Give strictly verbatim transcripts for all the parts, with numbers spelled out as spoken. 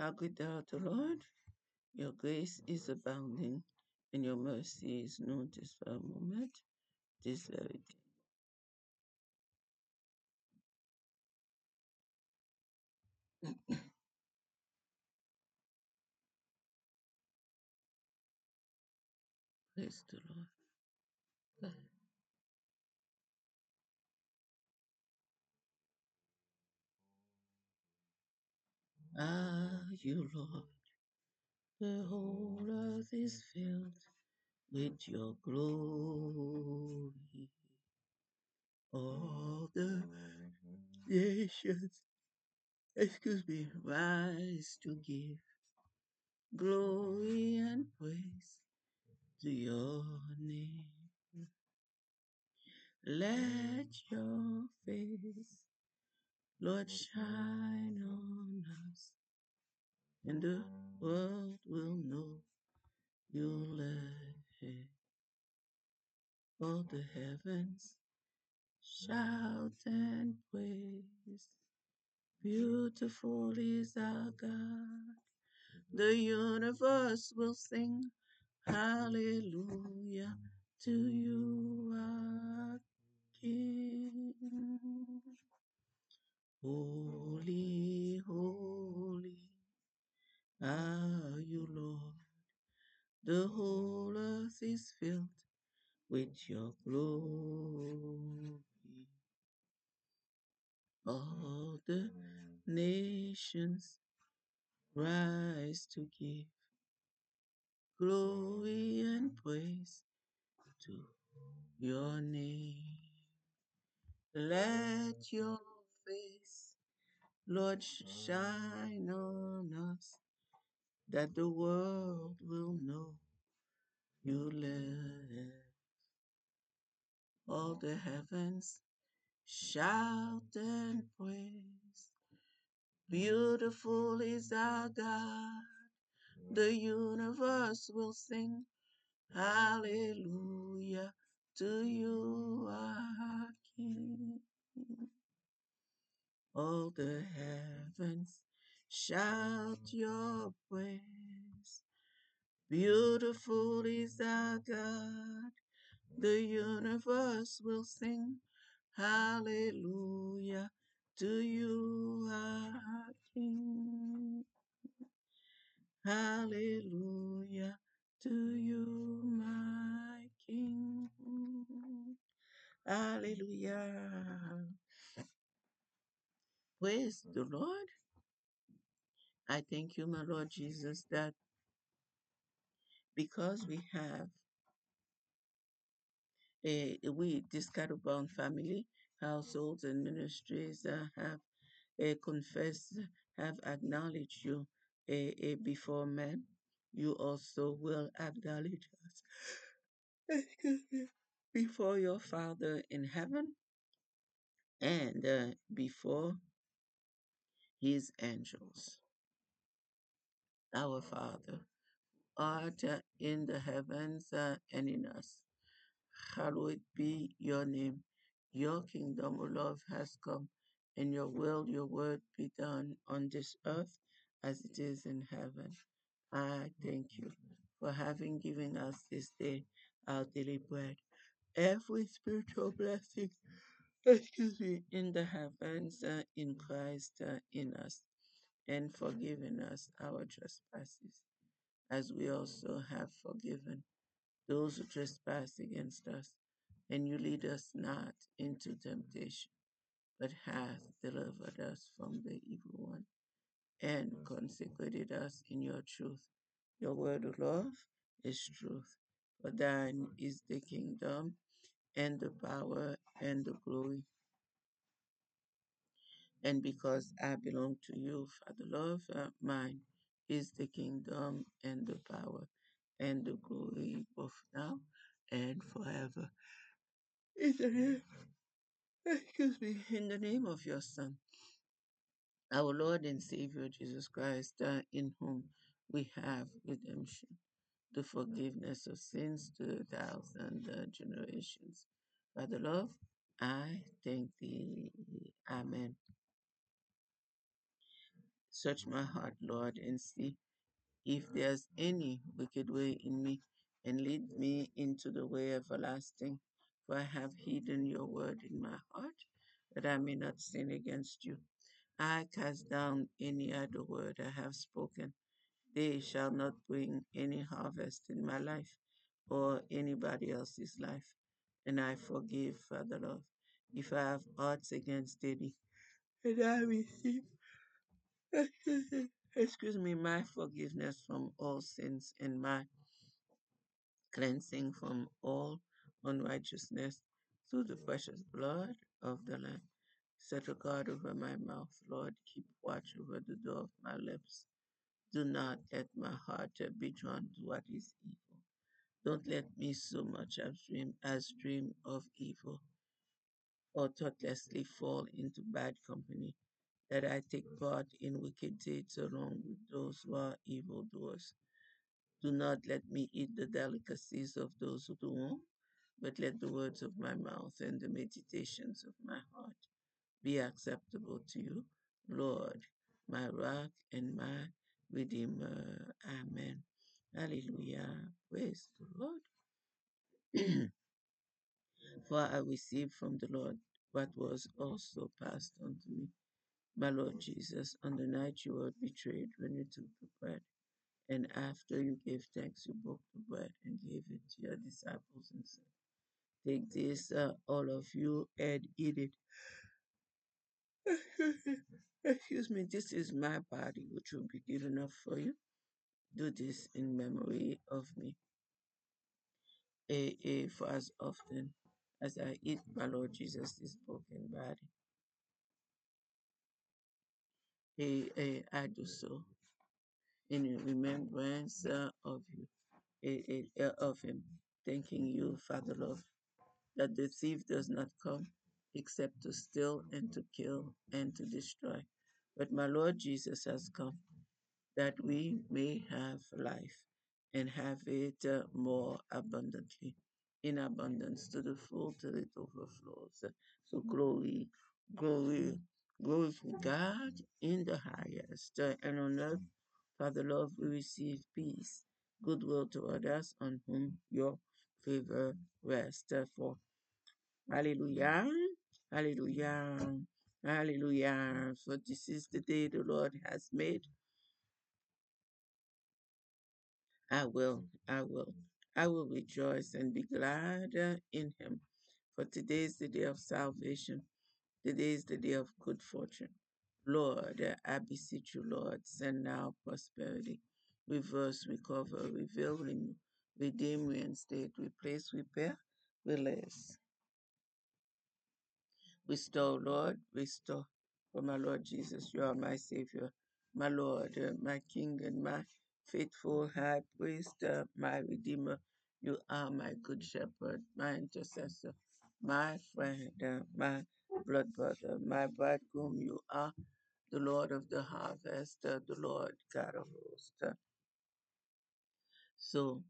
How good thou art, O Lord! Your grace is abounding, and your mercy is known this very moment, this very day. Praise the Lord. Ah, you Lord, the whole earth is filled with your glory. All the nations, excuse me, rise to give glory and praise to your name. Let your face, Lord, shine on us, and the world will know you live. All the heavens shout and praise. Beautiful is our God. The universe will sing hallelujah to you, our King. Holy, holy are you, Lord. The whole earth is filled with your glory. All the nations rise to give glory and praise to your name. Let your face, Lord, shine on us, that the world will know you live. All the heavens shout and praise. Beautiful is our God. The universe will sing hallelujah to you, our King. All the heavens shout your praise. Beautiful is our God. The universe will sing hallelujah to you, our King. Hallelujah to you, my King. Hallelujah. Praise the Lord. I thank you, my Lord Jesus, that because we have a, we, this Bound family, households and ministries uh, have uh, confessed, have acknowledged you uh, uh, before men, you also will acknowledge us excuse me, before your Father in heaven and uh, before his angels. Our Father, art uh, in the heavens uh, and in us. Hallowed be your name. Your kingdom, O Lord, has come, and your will, your word be done on this earth as it is in heaven. I thank you for having given us this day our daily bread. Every spiritual blessing, excuse me, in the heavens, uh, in Christ, uh, in us, and forgiving us our trespasses, as we also have forgiven those who trespass against us. And you lead us not into temptation, but hast delivered us from the evil one, and consecrated us in your truth. Your word, O Lord, is truth. For thine is the kingdom, and the power, and the glory. And because I belong to you, Father Love, uh, mine is the kingdom, and the power, and the glory, both now and forever. In the name, excuse me, in the name of your Son, our Lord and Savior Jesus Christ, uh, in whom we have redemption, the forgiveness of sins to a thousand uh, generations. Father Love, I thank thee. Amen. Search my heart, Lord, and see if there's any wicked way in me, and lead me into the way everlasting. For I have hidden your word in my heart, that I may not sin against you. I cast down any other word I have spoken. They shall not bring any harvest in my life or anybody else's life. And I forgive, Father Lord, if I have aught against any, and I receive, excuse me, my forgiveness from all sins and my cleansing from all unrighteousness through the precious blood of the Lamb. Set a guard over my mouth, Lord. Keep watch over the door of my lips. Do not let my heart uh, be drawn to what is evil. Don't let me so much as dream as dream of evil, or thoughtlessly fall into bad company, that I take part in wicked deeds along with those who are evildoers. Do not let me eat the delicacies of those who do wrong, but let the words of my mouth and the meditations of my heart be acceptable to you, Lord, my rock and my redeemer. Amen. Hallelujah. Praise the Lord. For I received from the Lord what was also passed on to me. My Lord Jesus, on the night you were betrayed, when you took the bread, and after you gave thanks, you broke the bread and gave it to your disciples and said, take this, uh, all of you, and eat it. Excuse me, this is my body, which will be given up for you. Do this in memory of me. A, a, for as often as I eat my Lord Jesus' broken body, a, a, I do so in remembrance uh, of you, a, a, uh, of him, thanking you, Father Lord, that the thief does not come except to steal and to kill and to destroy. But my Lord Jesus has come that we may have life and have it uh, more abundantly, in abundance to the full till it overflows. So glory, glory, glory to God in the highest, uh, and on earth, Father Lord, we receive peace, goodwill toward us, on whom your favor rests. Uh, For hallelujah, hallelujah, hallelujah. For this is the day the Lord has made. I will, I will, I will rejoice and be glad uh, in him. For today is the day of salvation. Today is the day of good fortune. Lord, uh, I beseech you, Lord, send now prosperity. Reverse, recover, reveal, renew, redeem, reinstate, replace, repair, release. Restore, Lord, restore. For my Lord Jesus, you are my Savior, my Lord, uh, my King, and my faithful high priest, uh, my Redeemer. You are my good shepherd, my intercessor, my friend, uh, my blood brother, my bridegroom. You are the Lord of the harvest, uh, the Lord God of hosts. Uh, So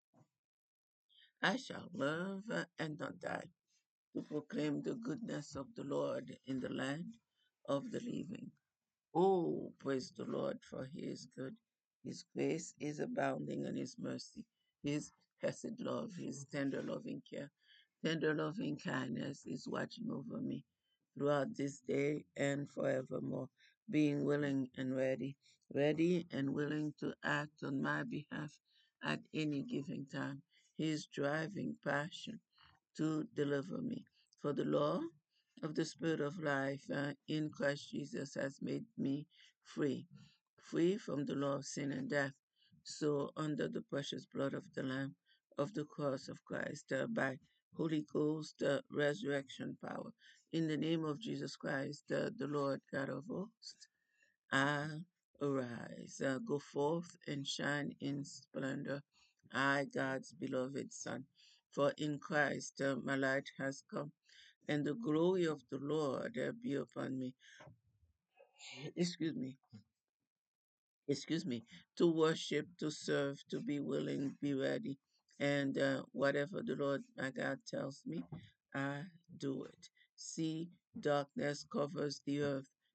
I shall live uh, and not die to proclaim the goodness of the Lord in the land of the living. Oh, praise the Lord, for he is good. His grace is abounding and his mercy, his hesed love, his tender loving care, tender loving kindness is watching over me throughout this day and forevermore, being willing and ready, ready and willing to act on my behalf at any given time. His driving passion to deliver me. For the law of the Spirit of life uh, in Christ Jesus has made me free, free from the law of sin and death. So, under the precious blood of the Lamb of the cross of Christ, uh, by Holy Ghost uh, resurrection power, in the name of Jesus Christ, uh, the Lord God of hosts, I arise, uh, go forth and shine in splendor. I, God's beloved Son, for in Christ uh, my light has come, and the glory of the Lord uh, be upon me. Excuse me, excuse me, to worship, to serve, to be willing, be ready. And uh, whatever the Lord my God tells me, I do it. See, darkness covers the earth,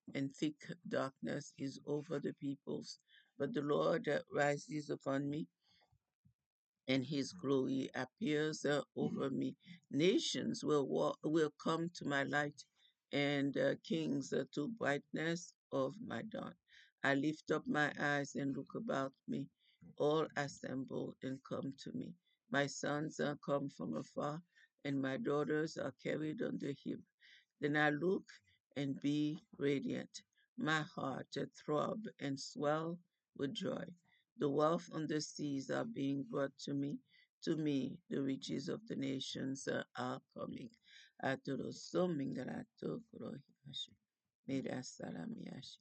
and thick darkness is over the peoples. But the Lord uh, rises upon me, and his glory appears uh, over me. Nations will walk, will come to my light, and uh, kings uh, to brightness of my dawn. I lift up my eyes and look about me. All assemble and come to me. My sons are come from afar, and my daughters are carried on the hip. Then I look and be radiant. My heart uh, throb and swell with joy. The wealth on the seas are being brought to me. To me, the riches of the nations uh, are coming. Atorosomingrato korohimashi. Mirasalamiashi.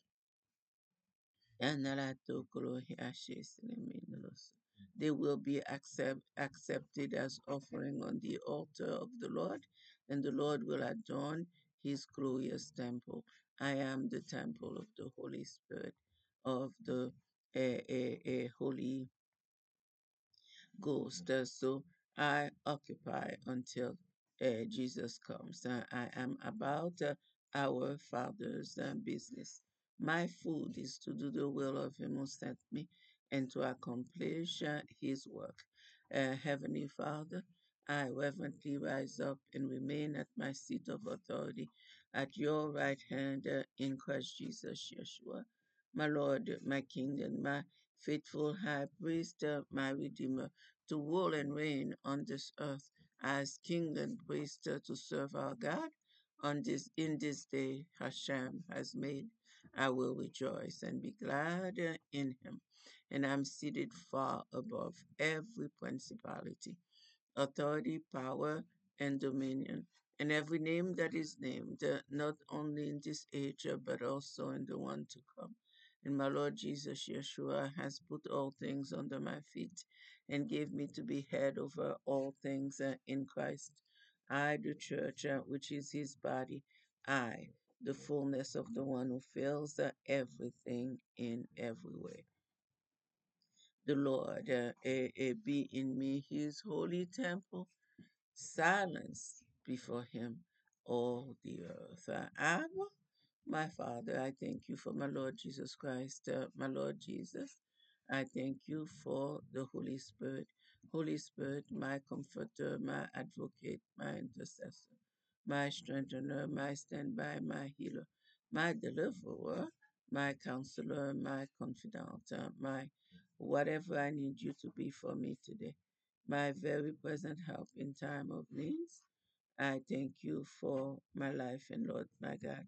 Yanarato korohiashi sineminos. They will be accept, accepted as offering on the altar of the Lord, and the Lord will adorn his glorious temple. I am the temple of the Holy Spirit, of the eh, eh, eh, Holy Ghost. Uh, So I occupy until uh, Jesus comes. Uh, I am about uh, our Father's uh, business. My food is to do the will of Him who sent me and to accomplish uh, His work. Uh, Heavenly Father, I reverently rise up and remain at my seat of authority at your right hand uh, in Christ Jesus, Yeshua, my Lord, my King, and my faithful high priest, uh, my Redeemer, to rule and reign on this earth as king and priest uh, to serve our God. On this in this day Hashem has made, I will rejoice and be glad uh, in him. And I'm seated far above every principality, authority, power, and dominion, and every name that is named, uh, not only in this age, uh, but also in the one to come. And my Lord Jesus Yeshua has put all things under my feet and gave me to be head over all things uh, in Christ. I, the church, uh, which is his body, I, the fullness of the one who fills uh, everything in every way. The Lord uh, eh, eh, be in me his holy temple, silence before him all the earth. Uh, Abba, my Father, I thank you for my Lord Jesus Christ, uh, my Lord Jesus. I thank you for the Holy Spirit. Holy Spirit, my comforter, my advocate, my intercessor, my strengthener, my standby, my healer, my deliverer, my counselor, my confidant, uh, my whatever I need you to be for me today, my very present help in time of needs. I thank you for my life and Lord, my God.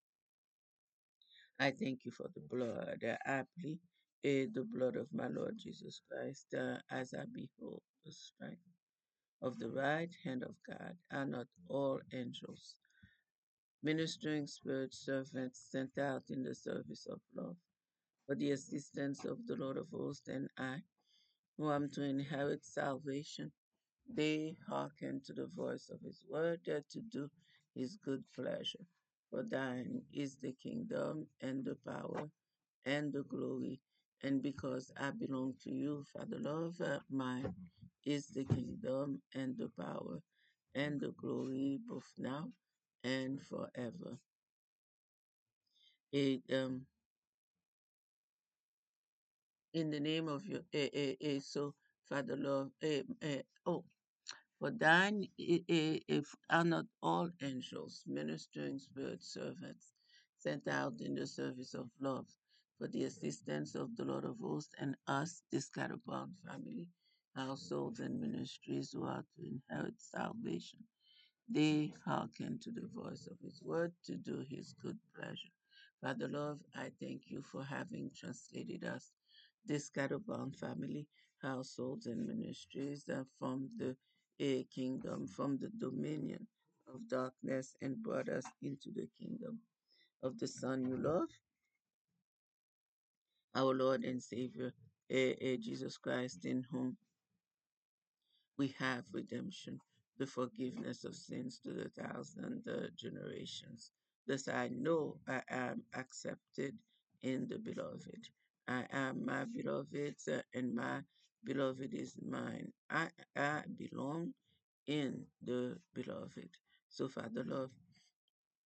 I thank you for the blood. Uh, I plead eh, the blood of my Lord Jesus Christ uh, as I behold the strength of the right hand of God. Are not all angels, ministering spirit servants sent out in the service of love for the assistance of the Lord of hosts and I, who am to inherit salvation? They hearken to the voice of his word uh, to do his good pleasure. For thine is the kingdom and the power and the glory. And because I belong to you, Father love, uh, mine is the kingdom and the power and the glory both now and forever. It, um, in the name of your, eh, eh, eh, so Father love, eh, eh, oh, For thine i- i- if are not all angels, ministering spirit servants, sent out in the service of love, for the assistance of the Lord of hosts and us, the scatterbound family, households, and ministries who are to inherit salvation. They hearken to the voice of his word to do his good pleasure. Father love, I thank you for having translated us, this scatterbound family, households, and ministries uh, from the a kingdom, from the dominion of darkness, and brought us into the kingdom of the Son you love, our Lord and Savior, eh, eh, Jesus Christ, in whom we have redemption, the forgiveness of sins to the thousand uh, generations. Thus I know I am accepted in the beloved. I am my beloved, uh, and my beloved is mine. I, I belong in the beloved. So, Father, love,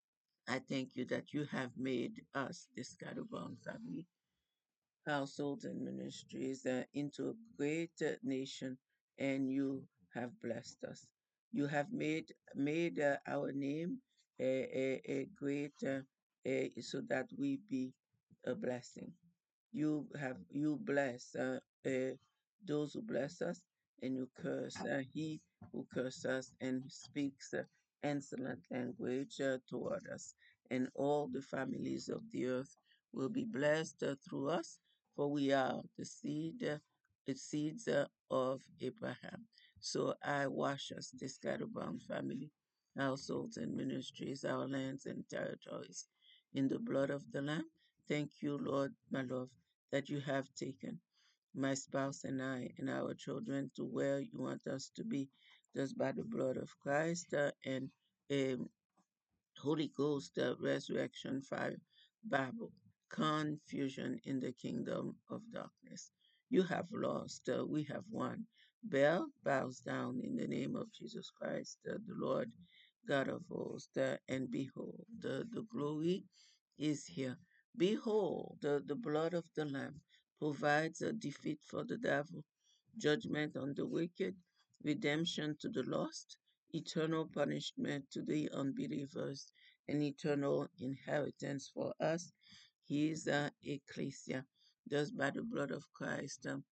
I thank you that you have made us, the Scatterbound family, households and ministries uh, into a great uh, nation, and you have blessed us. You have made made uh, our name a, a, a great uh, a, so that we be a blessing. You have you bless uh, uh, those who bless us, and you curse uh, he who curses us and speaks uh, insolent language uh, toward us. And all the families of the earth will be blessed uh, through us, for we are the seed, uh, the seeds uh, of Abraham. So I wash us, the scatterbound family, households and ministries, our lands and territories, in the blood of the Lamb. Thank you, Lord, my love, that you have taken my spouse and I and our children to where you want us to be, just by the blood of Christ uh, and um, Holy Ghost, uh, resurrection fire, Bible, confusion in the kingdom of darkness. You have lost, uh, we have won. Bell bows down in the name of Jesus Christ, uh, the Lord God of hosts, uh, and behold, the, the glory is here. Behold, the, the blood of the Lamb provides a defeat for the devil, judgment on the wicked, redemption to the lost, eternal punishment to the unbelievers, and eternal inheritance for us. He is uh, ecclesia. Just by the blood of Christ, um,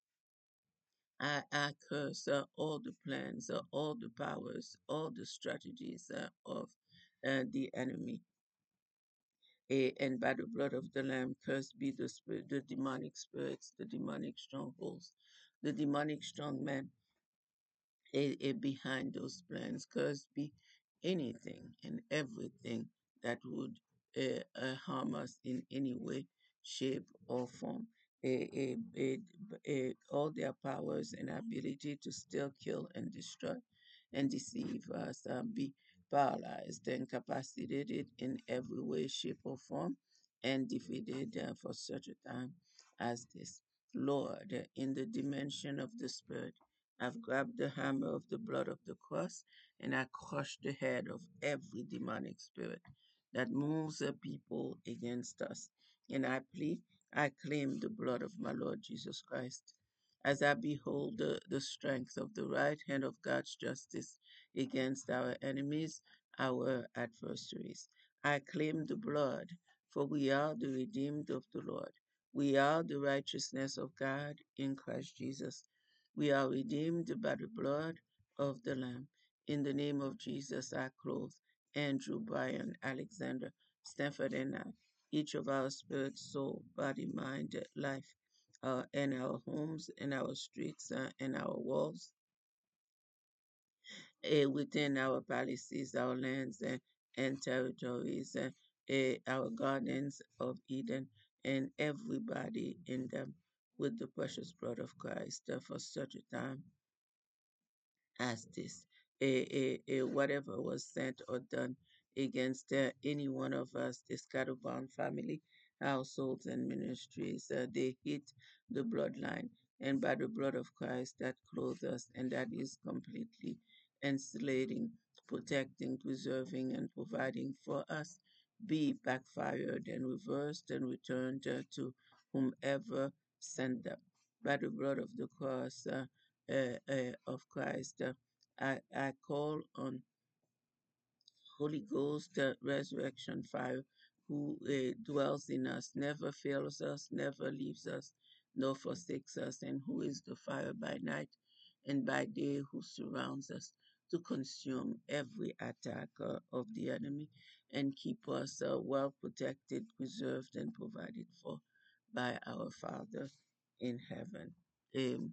I, I curse uh, all the plans, uh, all the powers, all the strategies uh, of uh, the enemy. Eh, and by the blood of the Lamb, cursed be the spirit, the demonic spirits, the demonic strongholds, the demonic strong men it, it behind those plans. Cursed be anything and everything that would uh, uh, harm us in any way, shape, or form. Eh, eh, eh, eh, all their powers and ability to still kill and destroy and deceive us uh, be paralyzed and incapacitated in every way, shape, or form, and defeated uh, for such a time as this. Lord, in the dimension of the Spirit, I've grabbed the hammer of the blood of the cross and I crush the head of every demonic spirit that moves the people against us. And I plead, I claim the blood of my Lord Jesus Christ as I behold the, the strength of the right hand of God's justice against our enemies, our adversaries. I claim the blood, for we are the redeemed of the Lord. We are the righteousness of God in Christ Jesus. We are redeemed by the blood of the Lamb. In the name of Jesus, I clothe Andrew, Brian, Alexander, Stanford, and I, each of our spirit, soul, body, mind, life, uh, and our homes, and our streets, uh, and our walls, uh, within our palaces, our lands, uh, and territories, uh, uh, our gardens of Eden, and everybody in them with the precious blood of Christ uh, for such a time as this. A, a, a, whatever was sent or done against uh, any one of us, the scatterbound family, households, and ministries, uh, they hit the bloodline. And by the blood of Christ that clothes us, and that is completely insulating, protecting, preserving, and providing for us, be backfired and reversed and returned uh, to whomever sent them. By the blood of the cross, uh, uh, uh, of Christ. Uh, I, I call on Holy Ghost, uh, resurrection fire, who uh, dwells in us, never fails us, never leaves us, nor forsakes us, and who is the fire by night and by day, who surrounds us to consume every attack uh, of the enemy and keep us uh, well protected, preserved, and provided for by our Father in heaven. Um,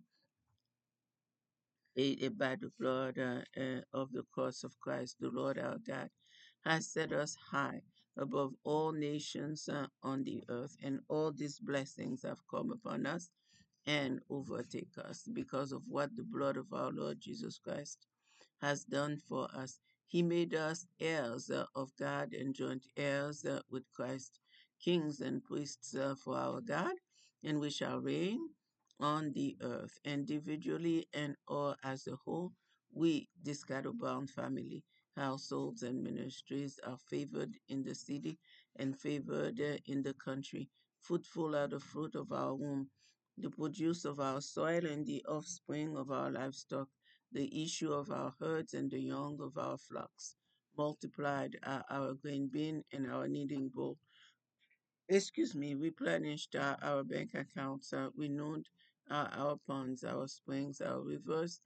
aided by the blood uh, uh, of the cross of Christ, the Lord our God, has set us high above all nations uh, on the earth, and all these blessings have come upon us and overtake us because of what the blood of our Lord Jesus Christ has done for us. He made us heirs uh, of God and joint heirs uh, with Christ, kings and priests uh, for our God, and we shall reign on the earth individually and or as a whole. We, this cattle bound family, households, and ministries are favored in the city and favored uh, in the country. Fruitful are the fruit of our womb, the produce of our soil, and the offspring of our livestock, the issue of our herds, and the young of our flocks. Multiplied are our grain bin and our kneading bowl. Excuse me, replenished are our bank accounts, uh, renewed are our ponds, our springs, our rivers,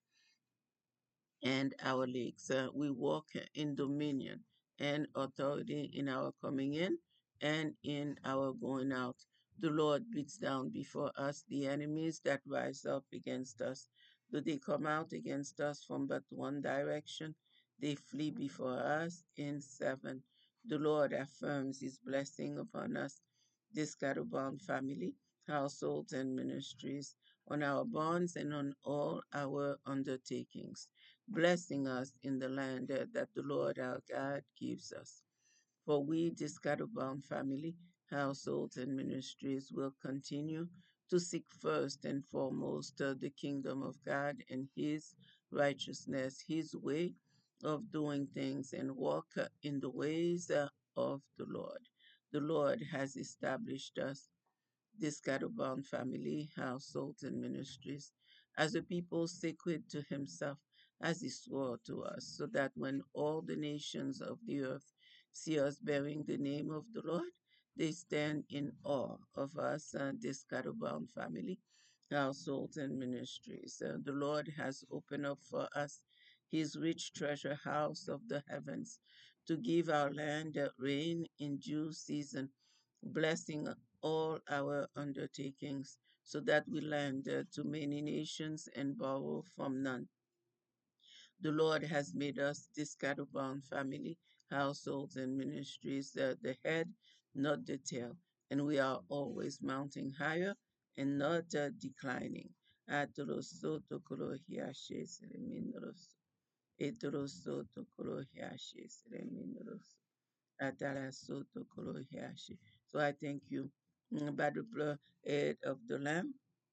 and our legs. Uh, we walk in dominion and authority in our coming in and in our going out. The Lord beats down before us the enemies that rise up against us. Do they come out against us from but one direction? They flee before us in seven. The Lord affirms his blessing upon us, this Scatterbound family, households, and ministries, on our bonds and on all our undertakings, blessing us in the land uh, that the Lord our God gives us. For we, the Scatterbound family, households, and ministries, will continue to seek first and foremost uh, the kingdom of God and His righteousness, His way of doing things, and walk uh, in the ways uh, of the Lord. The Lord has established us, this Scatterbound family, households, and ministries, as a people sacred to himself, as he swore to us, so that when all the nations of the earth see us bearing the name of the Lord, they stand in awe of us, uh, this Scatterbound family, households, and ministries. Uh, the Lord has opened up for us his rich treasure house of the heavens to give our land uh, rain in due season, blessing all our undertakings, so that we lend uh, to many nations and borrow from none. The Lord has made us this Scatterbound family, households, and ministries, uh, the head, not the tail, and we are always mounting higher and not uh, declining. Atoroso tokorohiashe sereminoroso. Etoroso tokorohiashe sereminoroso. Ataraso tokorohiashe. So I thank you, mm, by the blood eh, of the Lamb,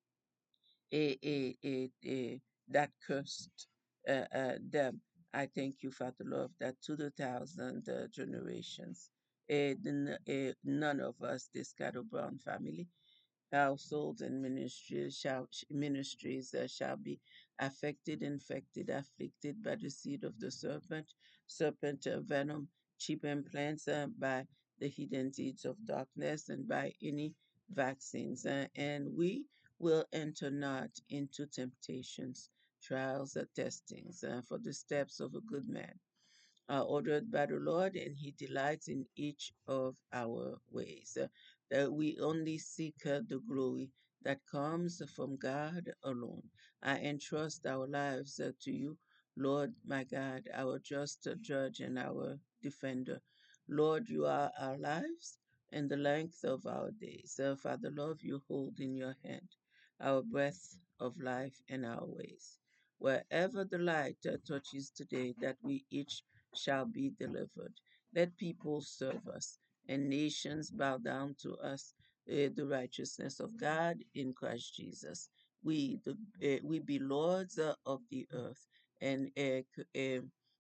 eh, eh, eh, eh, that cursed uh, uh, them. I thank you, Father Lord, that to the thousand uh, generations, eh, the n- eh, none of us, this Cattle Brown family, households and ministries shall ministries uh, shall be affected, infected, afflicted by the seed of the serpent, serpent uh, venom, cheap implants uh, by the hidden deeds of darkness, and by any vaccines. Uh, and we will enter not into temptations, trials, or testings. Uh, for the steps of a good man are ordered by the Lord, and He delights in each of our ways. Uh, that we only seek uh, the glory that comes from God alone. I entrust our lives uh, to you, Lord, my God, our just judge and our defender. Lord, you are our lives and the length of our days. Uh, Father, love you hold in your hand our breath of life and our ways. Wherever the light uh, touches today, that we each shall be delivered. Let people serve us and nations bow down to us, uh, the righteousness of God in Christ Jesus. We, the, uh, we be lords uh, of the earth, and uh, c- uh,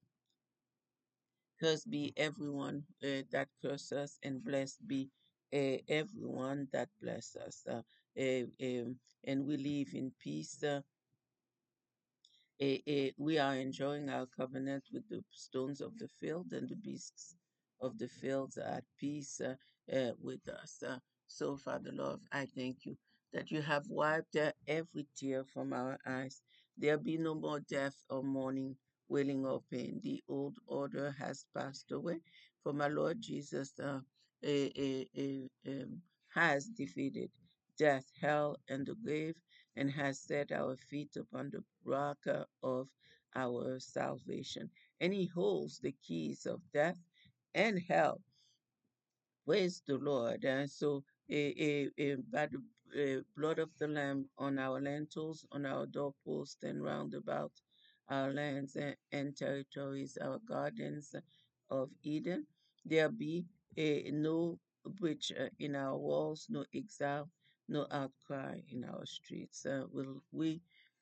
cursed be everyone uh, that curses us, and blessed be uh, everyone that bless us. Uh, uh, um, and we live in peace. Uh, eh, eh, we are enjoying our covenant with the stones of the field, and the beasts of the fields are at peace uh, uh, with us. Uh, so, Father Lord, I thank you that you have wiped uh, every tear from our eyes. There be no more death or mourning, wailing or pain. The old order has passed away. For my Lord Jesus uh, eh, eh, eh, um, has defeated death, hell, and the grave, and has set our feet upon the rock uh, of our salvation. And he holds the keys of death and hell. Praise the Lord. And so, eh, eh, eh, by the eh, blood of the Lamb on our lentils, on our doorposts, and round about our lands and, and territories, our gardens of Eden, there be eh, no breach uh, in our walls, no exile, no outcry in our streets. Uh, will we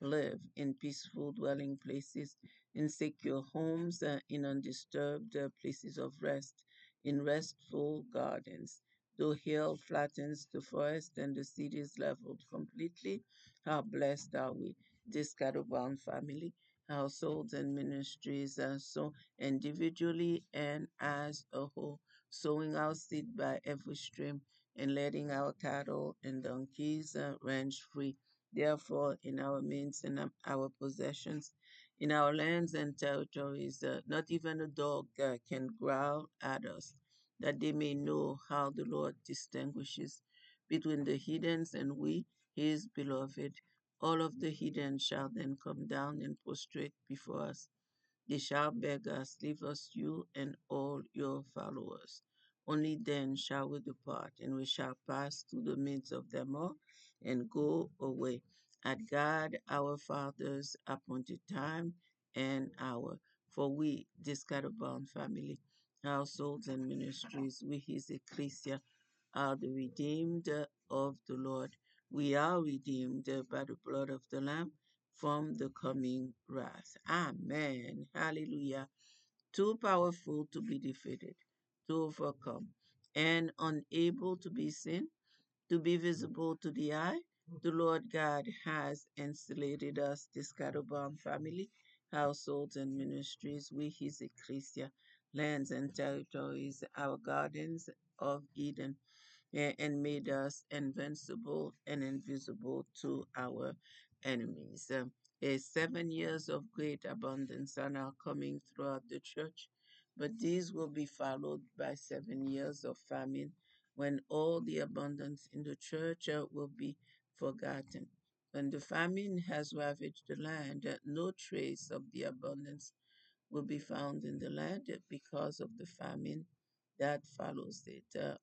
live in peaceful dwelling places, in secure homes, uh, in undisturbed uh, places of rest, in restful gardens. Though hill flattens the forest and the city is leveled completely, how blessed are we, this cattle-bound family, households and ministries, uh, so individually and as a whole, sowing our seed by every stream and letting our cattle and donkeys uh, range free. Therefore, in our means and um, our possessions, in our lands and territories, uh, not even a dog uh, can growl at us, that they may know how the Lord distinguishes between the heathens and we, his beloved. All of the heathen shall then come down and prostrate before us. They shall beg us, leave us you and all your followers. Only then shall we depart, and we shall pass through the midst of them all and go away at God our Father's appointed time and hour. For we, this Scatterbound family, households and ministries, we his ecclesia, are the redeemed of the Lord. We are redeemed by the blood of the Lamb from the coming wrath. Amen. Hallelujah. Too powerful to be defeated, to overcome, and unable to be seen, to be visible to the eye. The Lord God has insulated us, this Cadoban family, households and ministries, we his ecclesia, lands and territories, our gardens of Eden, a- and made us invincible and invisible to our enemies. Um, eh, seven years of great abundance are now coming throughout the church, but these will be followed by seven years of famine when all the abundance in the church uh, will be forgotten. When the famine has ravaged the land, uh, no trace of the abundance will be found in the land because of the famine that follows it. Uh,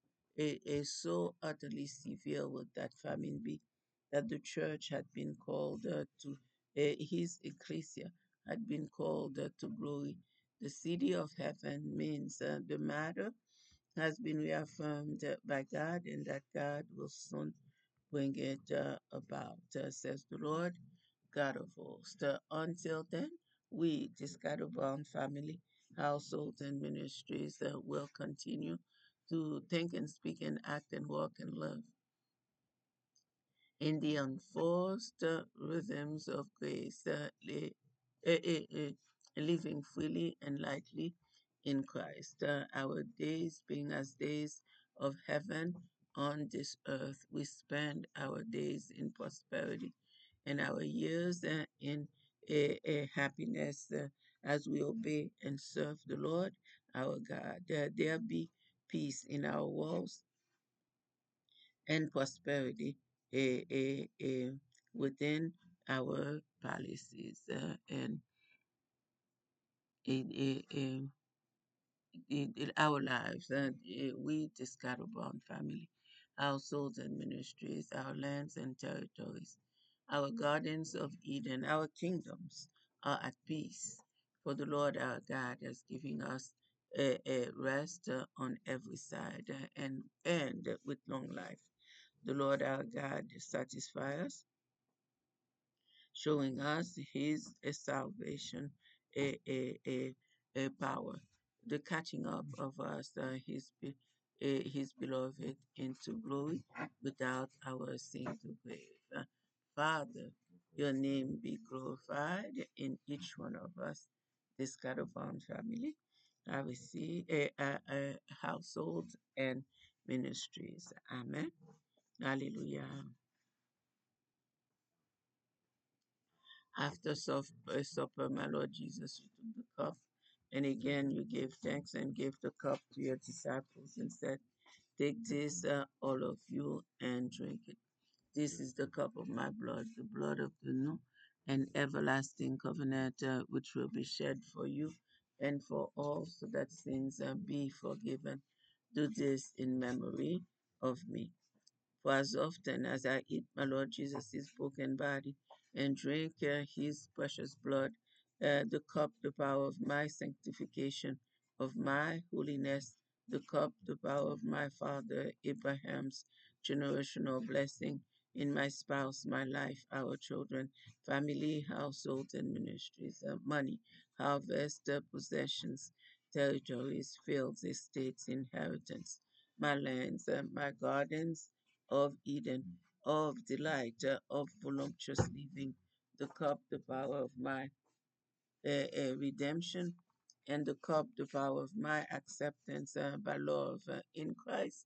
it is so utterly severe would that famine be that the church had been called uh, to, uh, his ecclesia had been called uh, to glory. The city of heaven means uh, the matter has been reaffirmed uh, by God and that God will soon bring it uh, about, uh, says the Lord God of hosts. Uh, until then, we, this God bound family, households, and ministries uh, will continue to think and speak and act and walk and live in the unforced uh, rhythms of grace, uh, li- eh, eh, eh, living freely and lightly in Christ. Uh, our days being as days of heaven on this earth, we spend our days in prosperity and our years uh, in a, a happiness uh, as we obey and serve the Lord our God. Uh, there be peace in our walls and prosperity eh, eh, eh, within our palaces uh, and in, in, in, in in our lives. Uh, eh, we, the Scatterbound family, households and ministries, our lands and territories, our gardens of Eden, our kingdoms are at peace. For the Lord our God has given us a, a rest uh, on every side uh, and, and with long life. The Lord our God satisfies us, showing us his uh, salvation, a, a, a, a power, the catching up of us, uh, his, be- uh, his beloved into glory without our sin to grave. Uh, Father, your name be glorified in each one of us, this Caravan family. I will see a, a, a household and ministries. Amen. Hallelujah. After sup- uh, supper, my Lord Jesus, you took the cup, and again you gave thanks and gave the cup to your disciples and said, take this, uh, all of you, and drink it. This is the cup of my blood, the blood of the new and everlasting covenant, uh, which will be shed for you and for all, so that sins uh, be forgiven. Do this in memory of me. For as often as I eat my Lord Jesus' broken body and drink uh, his precious blood, uh, the cup, the power of my sanctification, of my holiness, the cup, the power of my father Abraham's generational blessing, in my spouse, my life, our children, family, households, and ministries, uh, money, harvest, uh, possessions, territories, fields, estates, inheritance, my lands, uh, my gardens of Eden, of delight, uh, of voluptuous living, the cup, the power of my uh, uh, redemption, and the cup, the power of my acceptance uh, by love uh, in Christ.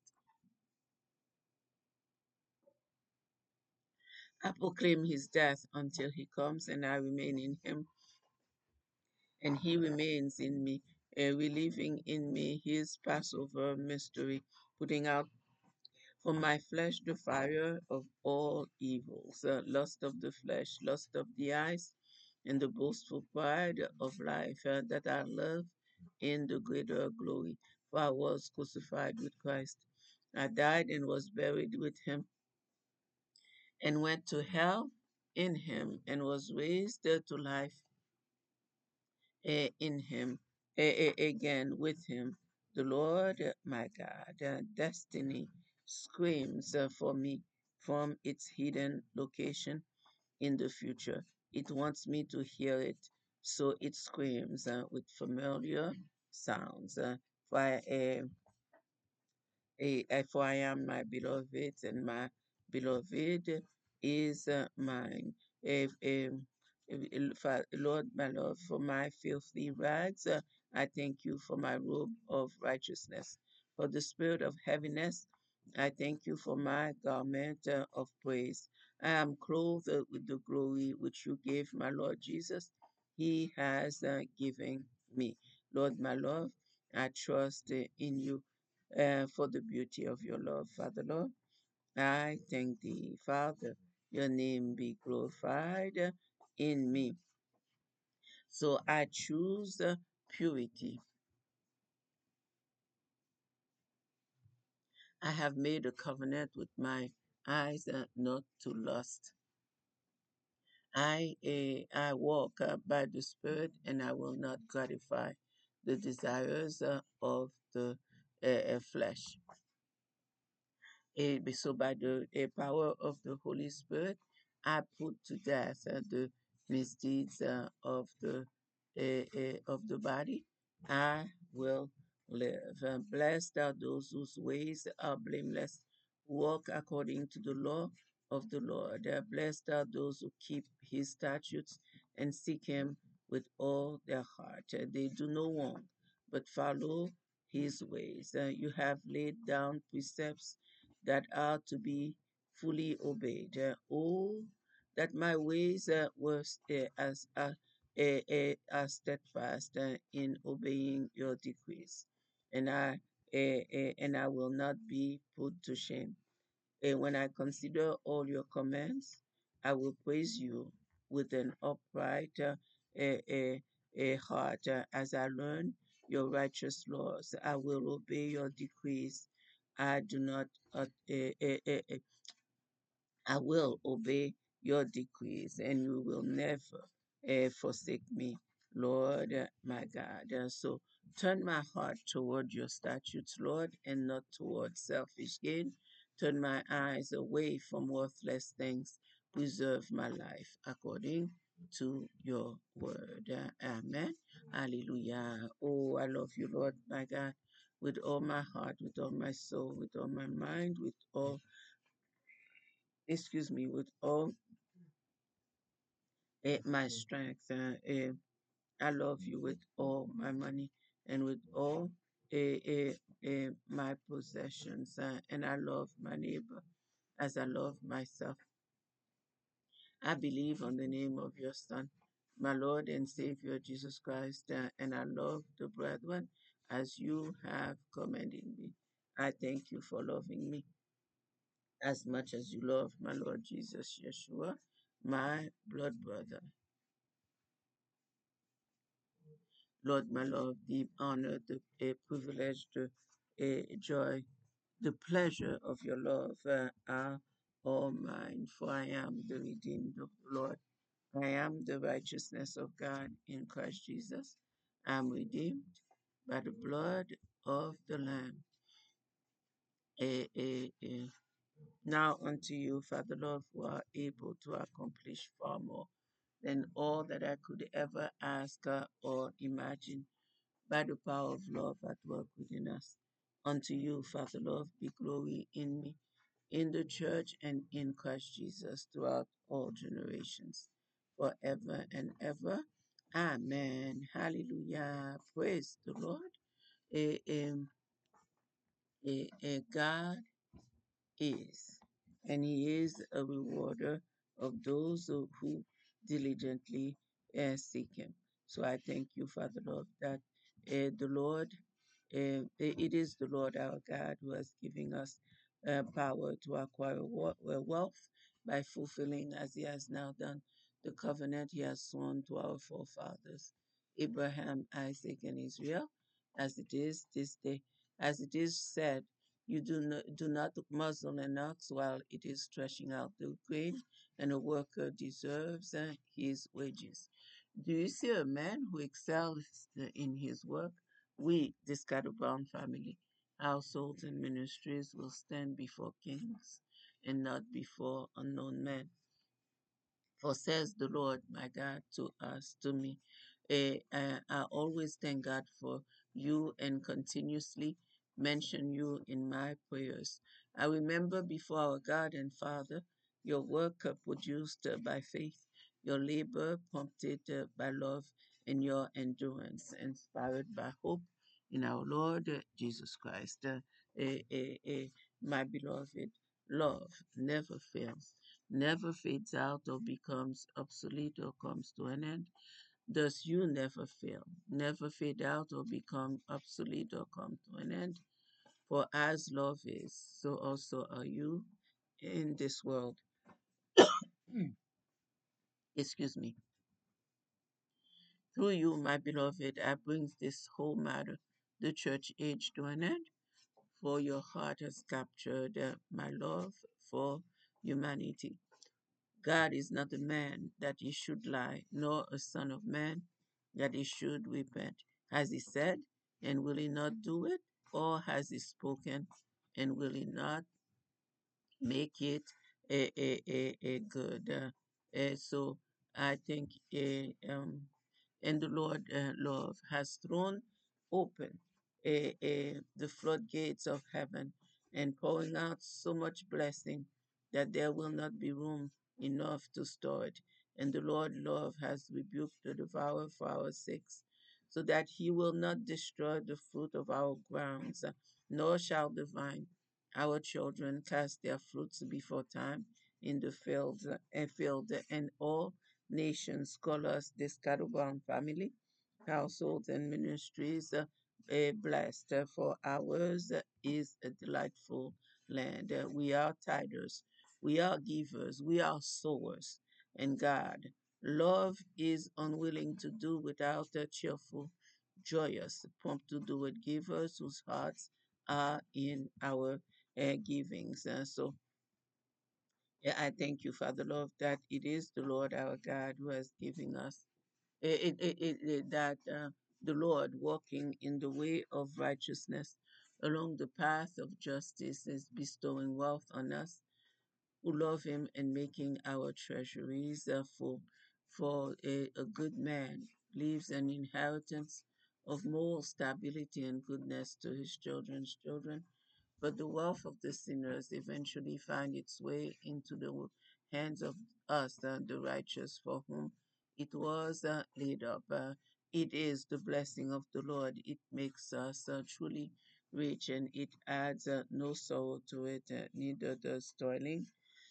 I proclaim his death until he comes, and I remain in him, and he remains in me, uh, relieving in me his Passover mystery, putting out from my flesh the fire of all evils, uh, lust of the flesh, lust of the eyes, and the boastful pride of life, uh, that I love in the greater glory. For I was crucified with Christ. I died and was buried with him, and went to hell in him, and was raised uh, to life uh, in him, uh, uh, again with him. The Lord, uh, my God, uh, destiny screams uh, for me from its hidden location in the future. It wants me to hear it, so it screams uh, with familiar sounds. Uh, for I, uh, Eh, eh, for I am my beloved, and my beloved is uh, mine. If, um, if- if- Fa- Lord, my Lord, for my filthy rags, uh, I thank you for my robe of righteousness. For the spirit of heaviness, I thank you for my garment uh, of praise. I am clothed uh, with the glory which you gave my Lord Jesus. He has uh, given me. Lord, my Lord, I trust uh, in you uh, for the beauty of your love, Father Lord. I thank thee, Father. Your name be glorified in me. So I choose uh, purity. I have made a covenant with my eyes uh, not to lust. I uh, I walk uh, by the Spirit, and I will not gratify the desires uh, of the uh, uh, flesh. Eh, be- so by the eh, power of the Holy Spirit, I put to death uh, the misdeeds uh, of the uh, uh, of the body. I will live. Uh, blessed are those whose ways are blameless, walk according to the law of the Lord. Uh, blessed are those who keep His statutes and seek Him with all their heart. Uh, they do no wrong, but follow His ways. Uh, you have laid down precepts that are to be fully obeyed. Uh, oh, that my ways uh, were uh, as uh, uh, uh, are steadfast uh, in obeying your decrees, and I uh, uh, and I will not be put to shame. And when I consider all your commands, I will praise you with an upright uh, a, a, a heart. Uh, as I learn your righteous laws, I will obey your decrees. I do not, uh, uh, uh, uh, uh, I will obey your decrees, and you will never uh, forsake me, Lord, uh, my God. Uh, so turn my heart toward your statutes, Lord, and not toward selfish gain. Turn my eyes away from worthless things. Preserve my life according to your word. Uh, Amen. Hallelujah. Oh, I love you, Lord, my God, with all my heart, with all my soul, with all my mind, with all excuse me, with all eh, my strength. Uh, eh, I love you with all my money and with all eh, eh, eh, my possessions. Uh, and I love my neighbor as I love myself. I believe on the name of your Son, my Lord and Savior Jesus Christ, uh, and I love the brethren as you have commanded me. I thank you for loving me as much as you love my Lord Jesus Yeshua, my blood brother. Lord, my Lord, the honor, the uh, privilege, the uh, joy, the pleasure of your love uh, are all mine, for I am the redeemed of the Lord. I am the righteousness of God in Christ Jesus. I am redeemed by the blood of the Lamb. Eh, eh, eh. Now unto you, Father Lord, who are able to accomplish far more than all that I could ever ask uh, or imagine by the power of love at work within us. Unto you, Father Lord, be glory in me, in the church, and in Christ Jesus throughout all generations, forever and ever. Amen. Hallelujah. Praise the Lord. Eh, em, eh, eh, God is, and He is a rewarder of those who who diligently uh, seek Him. So I thank you, Father Lord, that uh, the Lord, uh, it is the Lord our God who has given us uh, power to acquire wa- uh, wealth by fulfilling, as He has now done, the covenant He has sworn to our forefathers, Abraham, Isaac, and Israel, as it is this day, as it is said. You do not, do not muzzle an ox while it is threshing out the grain, and a worker deserves uh, his wages. Do you see a man who excels uh, in his work? We, the Scatterbound family, households and ministries will stand before kings and not before unknown men. For says the Lord my God to us, to me, eh, uh, I always thank God for you and continuously mention you in my prayers. I remember before our God and Father your work uh, produced uh, by faith, your labor prompted uh, by love, and your endurance inspired by hope in our Lord uh, Jesus Christ. Uh, eh, eh, eh, my beloved, love never fails, never fades out or becomes obsolete or comes to an end. Thus, you never fail, never fade out or become obsolete or come to an end. For as love is, so also are you in this world. Excuse me. Through you, my beloved, I bring this whole matter, the church age, to an end. For your heart has captured uh, my love for humanity. God is not a man that he should lie, nor a son of man that he should repent. Has he said, and will he not do it? Or has he spoken, and will he not make it a, a, a, a good? Uh, uh, so I think uh, um, and the Lord, uh, love, has thrown open eh, eh, the floodgates of heaven and pouring out so much blessing that there will not be room enough to store it. And the Lord, love, has rebuked the devourer for our sakes, so that he will not destroy the fruit of our grounds, uh, nor shall the vine, our children, cast their fruits before time in the fields uh, and field, and all nations call us the Scatterbound family, households, and ministries uh, eh, blessed, uh, for ours uh, is a delightful land. Uh, we are tithers, we are givers, we are sowers, and God, love, is unwilling to do without a cheerful, joyous, prompt to do it givers whose hearts are in our uh, givings. Uh, so yeah, I thank you, Father Lord, that it is the Lord our God who has given us it, it, it, it- that uh, the Lord walking in the way of righteousness along the path of justice is bestowing wealth on us who love Him and making our treasuries uh, full. For a, a good man leaves an inheritance of moral stability and goodness to his children's children, but the wealth of the sinners eventually find its way into the hands of us, uh, the righteous, for whom it was uh, laid up. Uh, it is the blessing of the Lord. It makes us uh, truly rich, and it adds uh, no sorrow to it, uh, neither does toiling,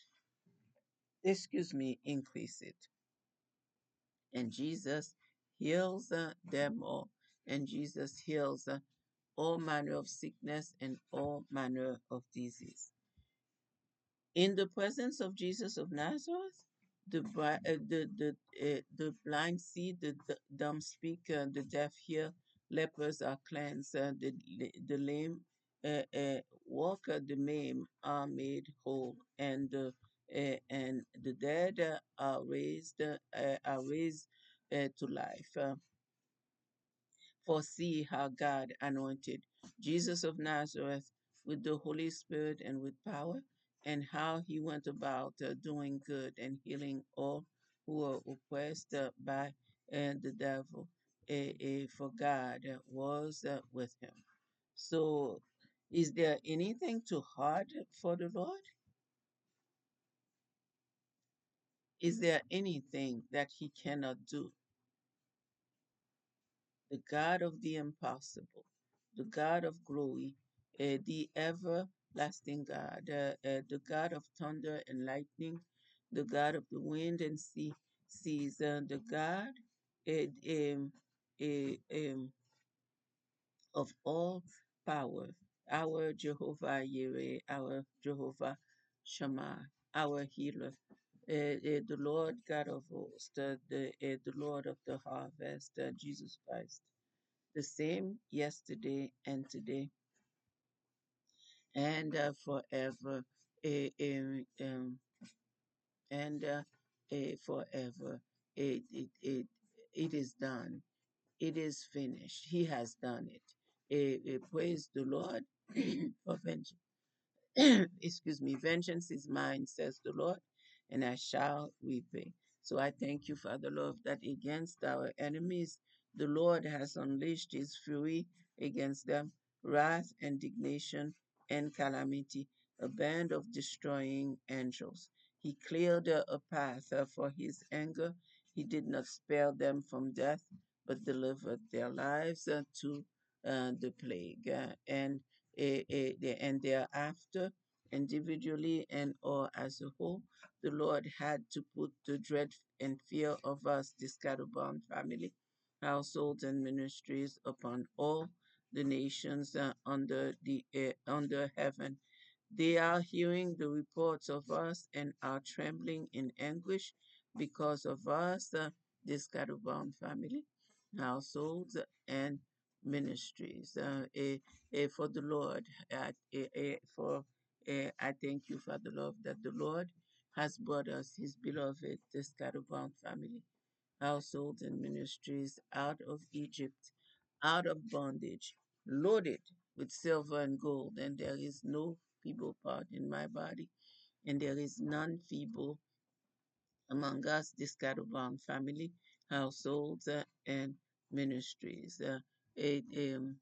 excuse me, increase it. And Jesus heals uh, them all. And Jesus heals uh, all manner of sickness and all manner of disease. In the presence of Jesus of Nazareth, the bri- uh, the the uh, the blind see, the, the dumb speak, uh, the deaf hear, lepers are cleansed, uh, the the lame uh, uh, walk, uh, the maimed are made whole, and the uh, and the dead uh, are raised uh, uh, are raised uh, to life. Uh, for see how God anointed Jesus of Nazareth with the Holy Spirit and with power, and how he went about uh, doing good and healing all who were oppressed uh, by uh, the devil, uh, uh, for God uh, was uh, with him. So, is there anything too hard for the Lord? Is there anything that he cannot do? The God of the impossible, the God of glory, uh, the everlasting God, uh, uh, the God of thunder and lightning, the God of the wind and sea, seas, uh, the God uh, um, uh, um, of all power, our Jehovah Yireh, our Jehovah Shammah, our healer, uh, uh, the Lord God of hosts, uh, the, uh, the Lord of the harvest, uh, Jesus Christ, the same yesterday and today and uh, forever, uh, um, um, and uh, uh, forever. It, it, it, it is done. It is finished. He has done it. Uh, uh, praise the Lord for vengeance. Excuse me, vengeance is mine, says the Lord, and I shall repay. So I thank you, Father Lord, that against our enemies, the Lord has unleashed his fury against them, wrath, indignation, and calamity, a band of destroying angels. He cleared a a path uh, for his anger. He did not spare them from death, but delivered their lives uh, to uh, the plague. Uh, and eh, eh, the- and thereafter, individually and or as a whole, the Lord had to put the dread and fear of us, the scatterbound family, households, and ministries upon all the nations uh, under the uh, under heaven. They are hearing the reports of us and are trembling in anguish because of us, uh, the scatterbound family, households, and ministries. Uh, eh, eh, for the Lord, uh, eh, eh, for eh, I thank you, Father Lord, that the Lord has brought us, His beloved, the scatterbound family, households, and ministries out of Egypt, out of bondage, loaded with silver and gold, and there is no feeble part in my body, and there is none feeble among us, this Scatterbound family, households, uh, and ministries. Uh, it, um,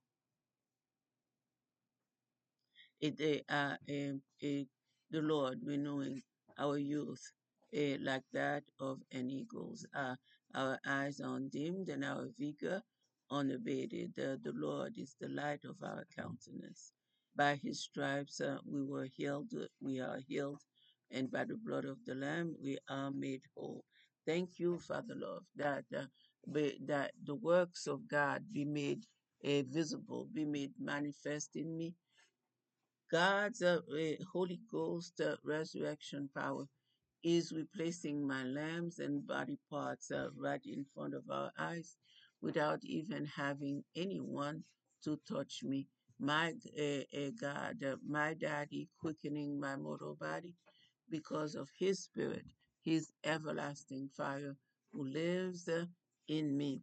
it, uh, uh, um, it, the Lord renewing our youth uh, like that of an eagle's. Uh, our eyes are undimmed and our vigor unabated. Uh, the Lord is the light of our countenance. By his stripes uh, we were healed, we are healed, and by the blood of the Lamb we are made whole. Thank you, Father Lord, that uh, be, that the works of God be made uh, visible, be made manifest in me. God's uh, uh, Holy Ghost uh, resurrection power is replacing my limbs and body parts uh, right in front of our eyes without even having anyone to touch me. My uh, uh, God, uh, my daddy quickening my mortal body because of his spirit, his everlasting fire who lives uh, in me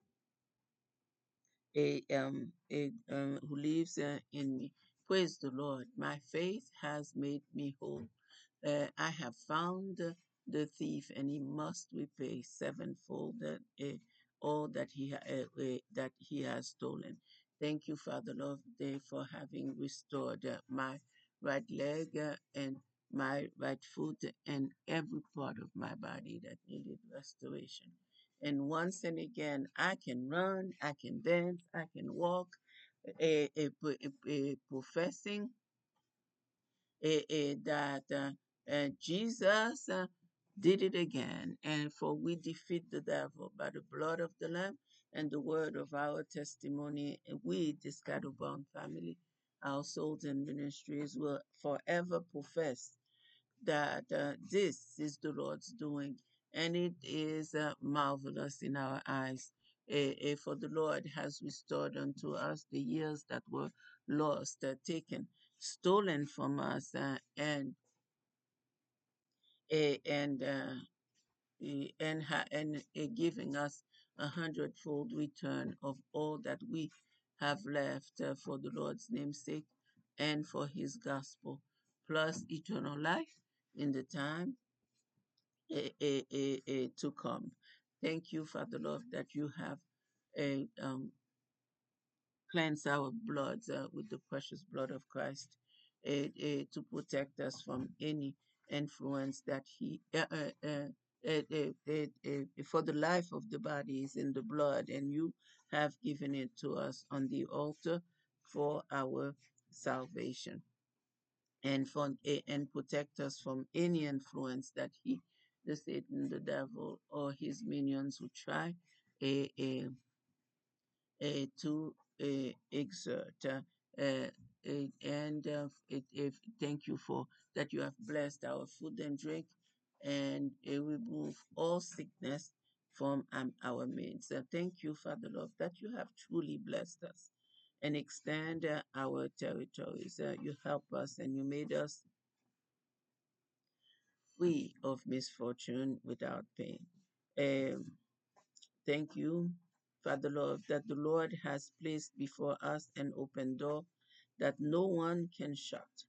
a, um, a, um, who lives uh, in me. Praise the Lord. My faith has made me whole. Uh, I have found uh, the thief, and he must repay sevenfold uh, uh, all that he ha- uh, uh, that he has stolen. Thank you, Father Lord, Day for having restored uh, my right leg uh, and my right foot and every part of my body that needed restoration. And once and again, I can run, I can dance, I can walk, a, a, a, a professing eh, eh, that uh, uh, Jesus uh, did it again. And for we defeat the devil by the blood of the Lamb and the word of our testimony. And we, the Scatterbound family, households, and ministries will forever profess that uh, this is the Lord's doing, and it is uh, marvelous in our eyes. Eh, eh, for the Lord has restored unto us the years that were lost, uh, taken, stolen from us, uh, and eh, and uh, eh, and ha- and eh, giving us a hundredfold return of all that we have left uh, for the Lord's name's sake and for His gospel. plus eternal life in the time eh, eh, eh, eh, to come. Thank you, Father Lord, that you have a um, cleanse our bloods uh, with the precious blood of Christ, eh, eh, to protect us from any influence that He. Uh, uh, uh, eh, eh, eh, eh, for the life of the body is in the blood, and you have given it to us on the altar for our salvation, and from eh, and protect us from any influence that He, the Satan, the devil, or his minions who try. eh, eh, uh, to uh, exert. Uh, uh, uh, and uh, it, if, thank you for that you have blessed our food and drink, and uh, remove all sickness from um, our midst. Uh, thank you, Father Lord, that you have truly blessed us and extend uh, our territories. Uh, you help us and you made us free of misfortune without pain. Um, Thank you, Father Lord, that the Lord has placed before us an open door that no one can shut.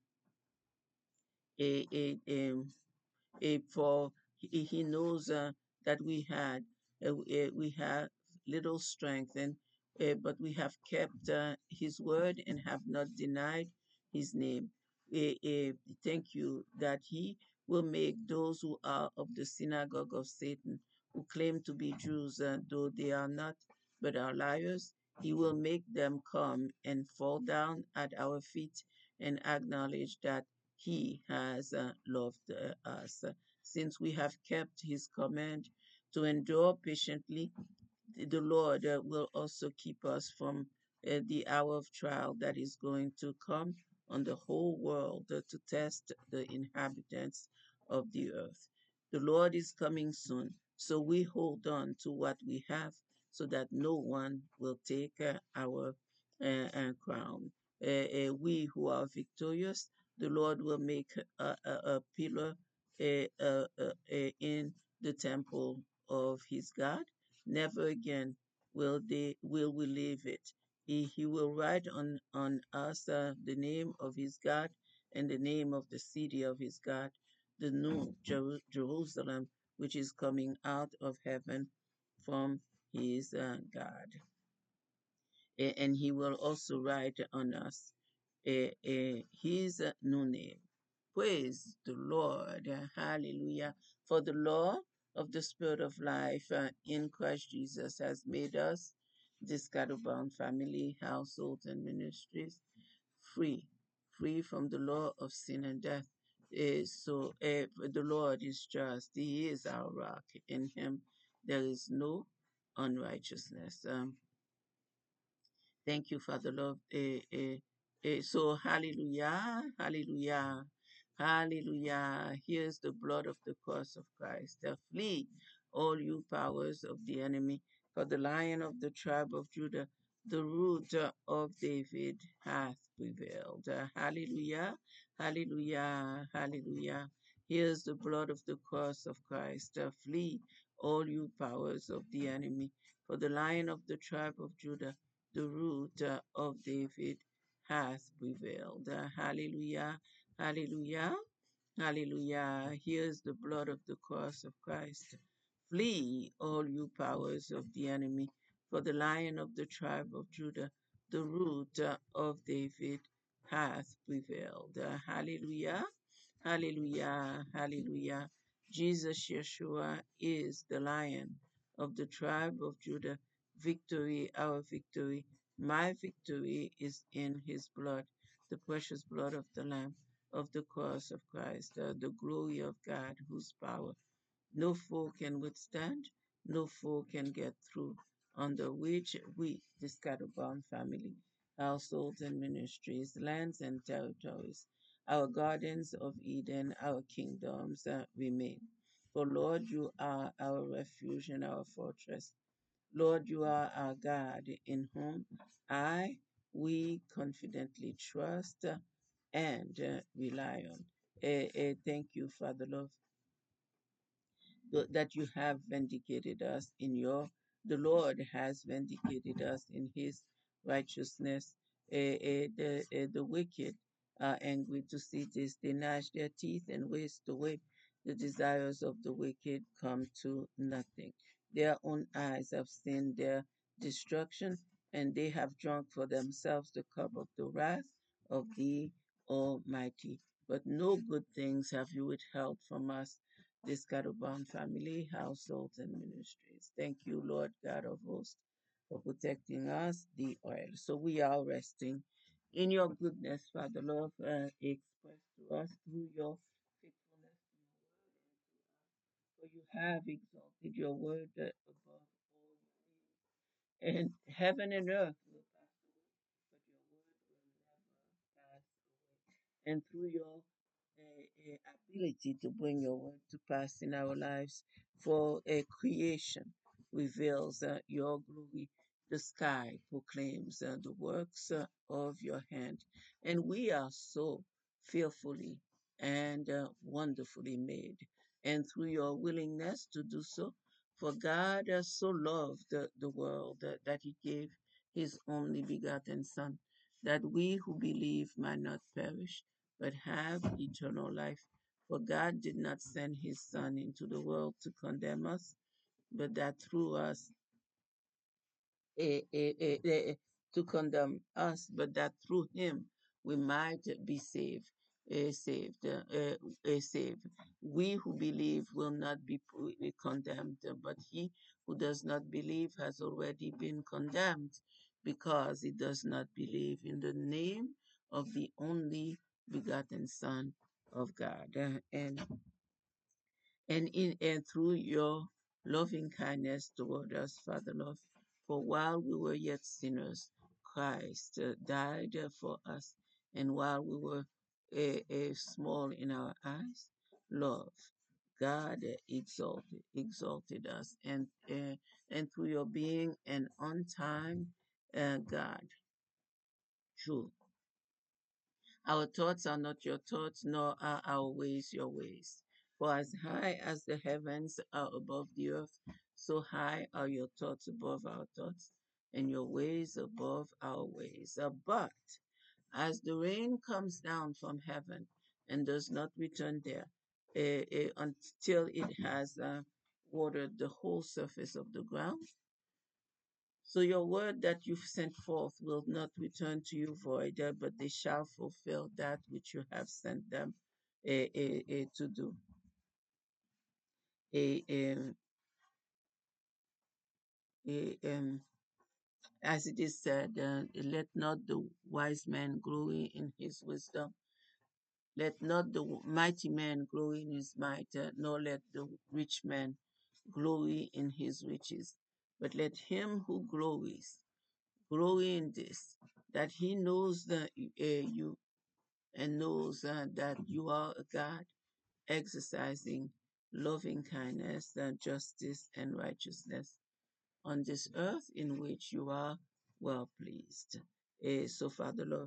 A, a, a, eh, for he, he knows uh, that we had uh, eh, we had little strength, and uh, but we have kept uh, his word and have not denied his name. Eh, eh, thank you that he will make those who are of the synagogue of Satan, who claim to be Jews, uh, though they are not, but are liars. He will make them come and fall down at our feet and acknowledge that he has uh, loved uh, us. Since we have kept his command to endure patiently, the Lord uh, will also keep us from uh, the hour of trial that is going to come on the whole world uh, to test the inhabitants of the earth. The Lord is coming soon, so we hold on to what we have so that no one will take uh, our uh, uh, crown. Uh, uh, we who are victorious, the Lord will make a, a, a pillar uh, uh, uh, uh, in the temple of his God. Never again will they will we leave it. He, he will write on on us uh, the name of his God and the name of the city of his God, the new Jeru- Jerusalem, which is coming out of heaven from his uh, God. A- and he will also write on us eh, eh, his uh, new name. Praise the Lord. Uh, Hallelujah. For the law of the Spirit of life uh, in Christ Jesus has made us, this bound family, households, and ministries, free, free from the law of sin and death. Eh, so eh, the Lord is just. He is our rock. In him there is no unrighteousness. Um, Thank you, Father Lord. Eh, eh, eh, so, hallelujah, hallelujah, hallelujah. Here's the blood of the cross of Christ. Uh, flee, all you powers of the enemy, for the lion of the tribe of Judah, the root uh, of David, hath prevailed. Uh, hallelujah, hallelujah, hallelujah. Here's the blood of the cross of Christ. Uh, flee, all you powers of the enemy, for the lion of the tribe of Judah, the root uh, of David hath prevailed. Uh, hallelujah, hallelujah, hallelujah. Here's the blood of the cross of Christ. Flee, all you powers of the enemy, for the lion of the tribe of Judah, the root uh, of David hath prevailed. Uh, hallelujah, hallelujah, hallelujah. Jesus Yeshua is the lion of the tribe of Judah. Victory, our victory. My victory is in his blood, the precious blood of the Lamb, of the cross of Christ, uh, the glory of God, whose power no foe can withstand, no foe can get through, under which we, the scatterbound family, households and ministries, lands and territories, our gardens of Eden, our kingdoms uh, remain. For Lord, you are our refuge and our fortress. Lord, you are our God, in whom I, we confidently trust uh, and uh, rely on. Eh, eh, thank you, Father Lord, th- that you have vindicated us in your, the Lord has vindicated us in his righteousness. Eh, eh, the, eh, the wicked are angry to see this. They gnash their teeth and waste away. The desires of the wicked come to nothing. Their own eyes have seen their destruction, and they have drunk for themselves the cup of the wrath of the Almighty. But no good things have you withheld from us, this Scatterbound family, households, and ministries. Thank you, Lord God of hosts, for protecting us, the oil. So we are resting in your goodness, Father Lord, uh, express to us through your faithfulness to your word and to us. For you have exalted your word uh, above all your name. And heaven and earth will pass away, but your word will never pass away. And through your uh, uh, ability to bring your word to pass in our lives, for a creation reveals uh, your glory. The sky proclaims uh, the works uh, of your hand. And we are so fearfully and uh, wonderfully made. And through your willingness to do so, for God has so loved the, the world that, that he gave his only begotten Son, that we who believe might not perish, but have eternal life. For God did not send his Son into the world to condemn us, but that through us eh, eh, eh, eh, to condemn us, but that through him we might be saved. eh, saved, uh, uh, uh, saved. We who believe will not be pu- eh, condemned, uh, but he who does not believe has already been condemned because he does not believe in the name of the only begotten Son of God. Uh, and and in and through your loving kindness toward us, Father Lord. For while we were yet sinners, Christ uh, died uh, for us, and while we were uh, uh, small in our eyes, love, God uh, exalted exalted us, and uh, and through your being an on time uh, God, true. Our thoughts are not your thoughts, nor are our ways your ways. For as high as the heavens are above the earth, so high are your thoughts above our thoughts, and your ways above our ways. Uh, But as the rain comes down from heaven and does not return there eh, eh, until it has uh, watered the whole surface of the ground, so your word that you've sent forth will not return to you void, uh, but they shall fulfill that which you have sent them eh, eh, eh, to do. Eh, em, eh, em, as it is said, uh, let not the wise man glory in his wisdom, let not the mighty man glory in his might, uh, nor let the rich man glory in his riches, but let him who glories glory in this, that he knows that uh, you and knows uh, that you are a God exercising loving kindness, uh, justice, and righteousness on this earth in which you are well pleased. Eh, so, Father Lord,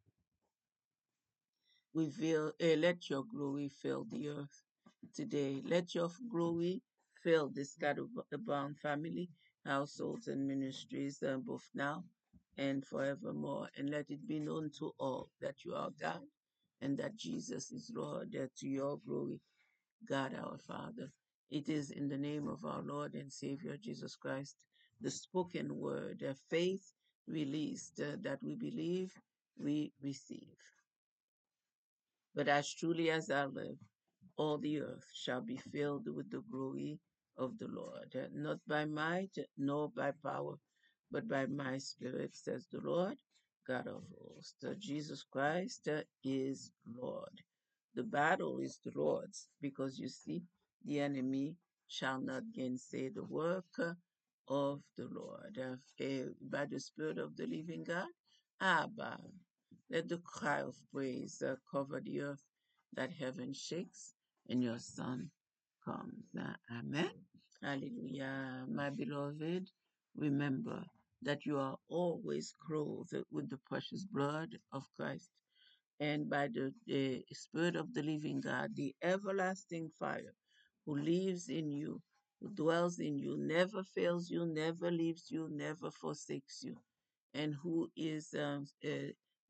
reveal, uh, let your glory fill the earth today. Let your glory fill this scatterbound family, households, and ministries, uh, both now and forevermore. And let it be known to all that you are God and that Jesus is Lord, uh, to your glory, God our Father. It is in the name of our Lord and Savior Jesus Christ, the spoken word, uh, faith released, uh, that we believe, we receive. But as truly as I live, all the earth shall be filled with the glory of the Lord, uh, not by might nor by power, but by my spirit, says the Lord, God of hosts. Uh, Jesus Christ uh, is Lord. The battle is the Lord's, because you see, the enemy shall not gainsay the work uh, of the Lord. Uh, eh, by the Spirit of the living God, Abba, let the cry of praise uh, cover the earth, that heaven shakes and your Son comes. Uh, Amen. Hallelujah. My beloved, remember that you are always clothed with the precious blood of Christ, and by the, the Spirit of the living God, the everlasting fire who lives in you, who dwells in you, never fails you, never leaves you, never forsakes you, and who is um, uh,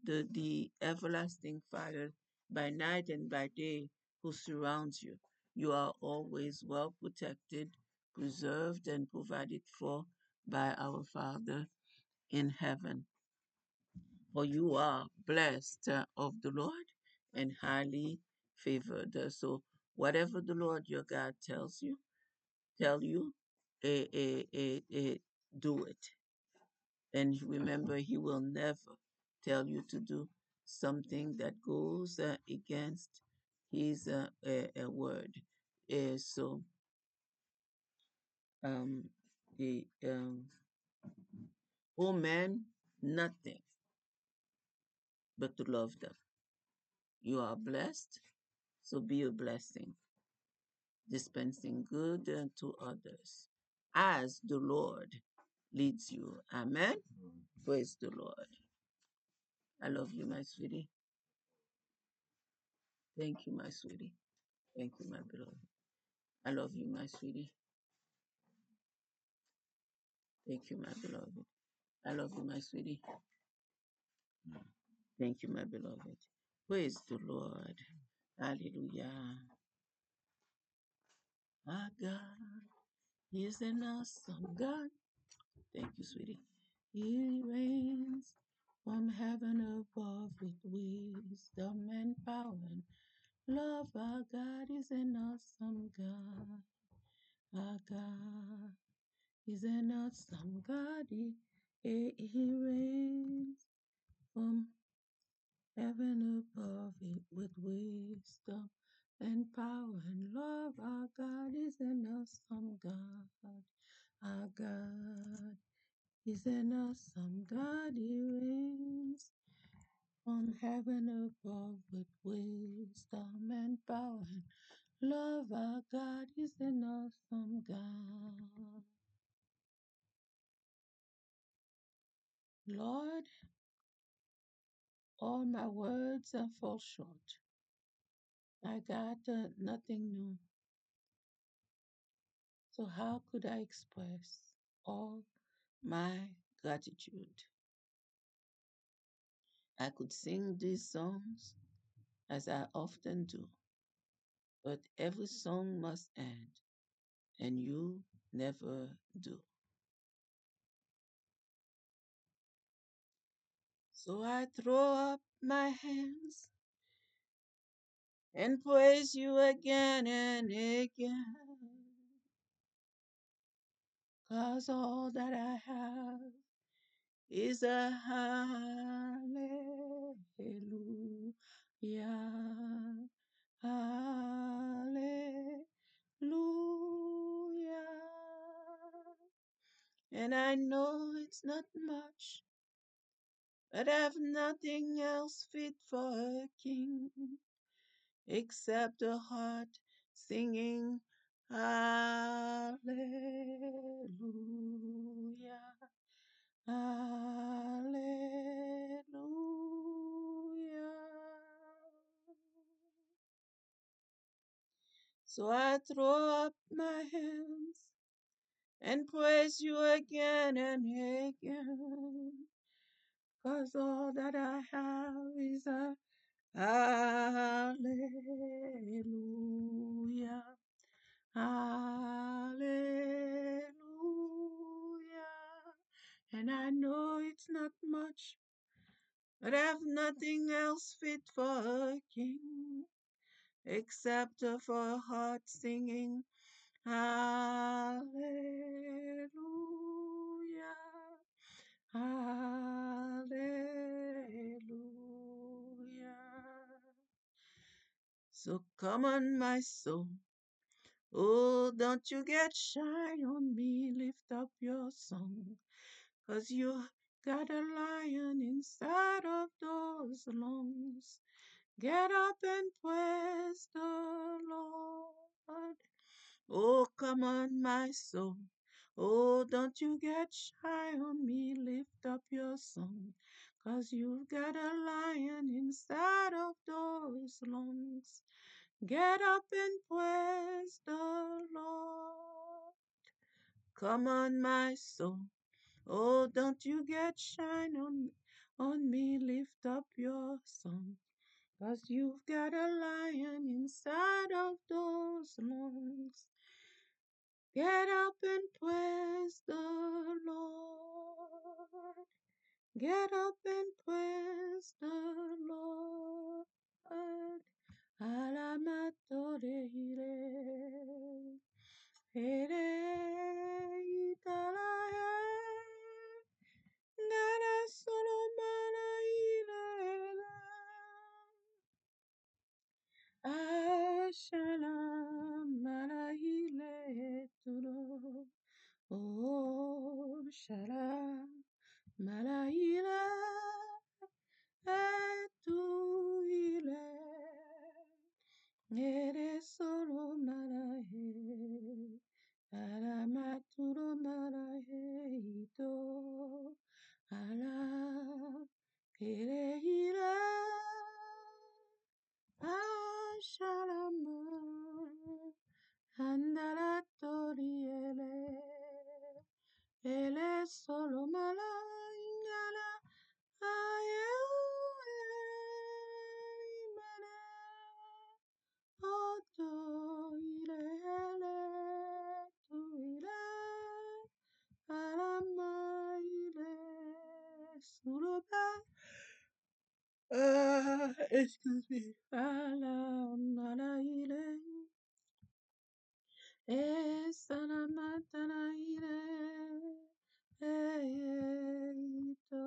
the, the everlasting Father by night and by day who surrounds you. You are always well protected, preserved, and provided for by our Father in heaven. For you are blessed uh, of the Lord and highly favored. Uh, So whatever the Lord your God tells you, tell you, eh, eh, eh, eh, do it. And remember, He will never tell you to do something that goes uh, against His uh, uh, uh, word. Uh, so um, the um, oh man, nothing but to love them. You are blessed, so be a blessing, dispensing good uh, to others as the Lord leads you. Amen. Praise the Lord. I love you, my sweetie. Thank you, my sweetie. Thank you, my beloved. I love you, my sweetie. Thank you, my beloved. I love you, my sweetie. Thank you, my beloved. Praise the Lord. Hallelujah. Our God is an awesome God. Thank you, sweetie. He reigns from heaven above with wisdom and power and love. Our God is an awesome God. Our God is an awesome God. He, he, he reigns from heaven above it with wisdom and power and love. Our God is an awesome God. Our God is an awesome God. He reigns from heaven above with wisdom and power and love. Our God is an awesome God. Lord, all my words are fall short. I got uh, nothing new. So how could I express all my gratitude? I could sing these songs as I often do, but every song must end, and you never do. So I throw up my hands and praise you again and again, 'cause all that I have is a hallelujah. Hallelujah. And I know it's not much, but I've nothing else fit for a king except a heart singing Hallelujah. Hallelujah. So I throw up my hands and praise you again and again, 'cause all that I have is a hallelujah. Hallelujah. And I know it's not much, but I've nothing else fit for a king except for a heart singing hallelujah. Hallelujah. So come on, my soul. Oh, don't you get shy on me. Lift up your song. 'Cause you got a lion inside of those lungs. Get up and praise the Lord. Oh, come on, my soul. Oh, don't you get shy on me. Lift up your song. 'Cause you've got a lion inside of those lungs. Get up and praise the Lord. Come on, my soul. Oh, don't you get shy on me. On me, lift up your song. Cause you've got a lion inside of those lungs. Get up and praise the Lord. Get up and praise the Lord. Alamatore hire. Ere italaye. Nara solo mana hire. Ashala malahile turo. Oh, shala malahile etuile. Eres solo malahe. Alamaturo malahe ito. Ala ire. Ashalama andala toriele ele solo malangala ayemane oto ilele tuile alama ile suruba. Ah, excuse me. Alam alaile. Esanamatanaire. Eito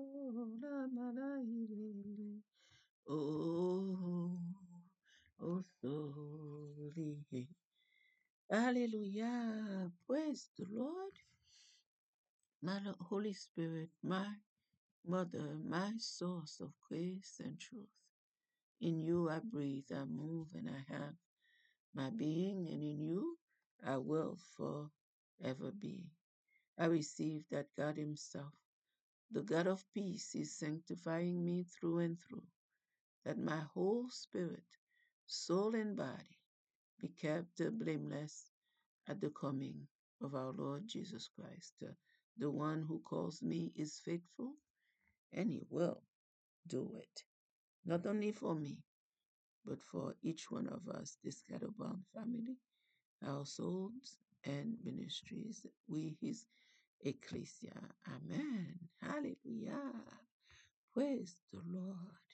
lamalaile. Oh, oh, sorry. Hallelujah. Praise the Lord. My Lo- Holy Spirit, my Mother, my source of grace and truth. In you I breathe, I move, and I have my being, and in you I will forever be. I receive that God Himself, the God of peace, is sanctifying me through and through, that my whole spirit, soul, and body be kept blameless at the coming of our Lord Jesus Christ. Uh, The one who calls me is faithful, and He will do it, not only for me, but for each one of us, this Scatterbound family, households, and ministries. We, His ecclesia. Amen. Hallelujah. Praise the Lord.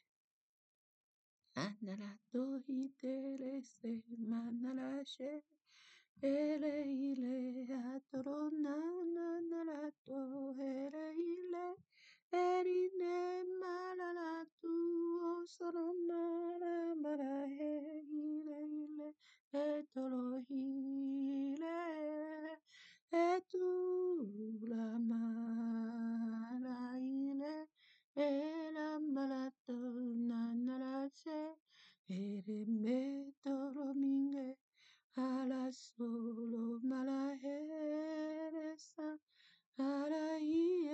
Analato hitelese manalashe ele ile atorona nanalato ele ile erine malalatu osorona marahe ile ile etolo ile etu la malaile ela malato nanalase ere metoro minge ala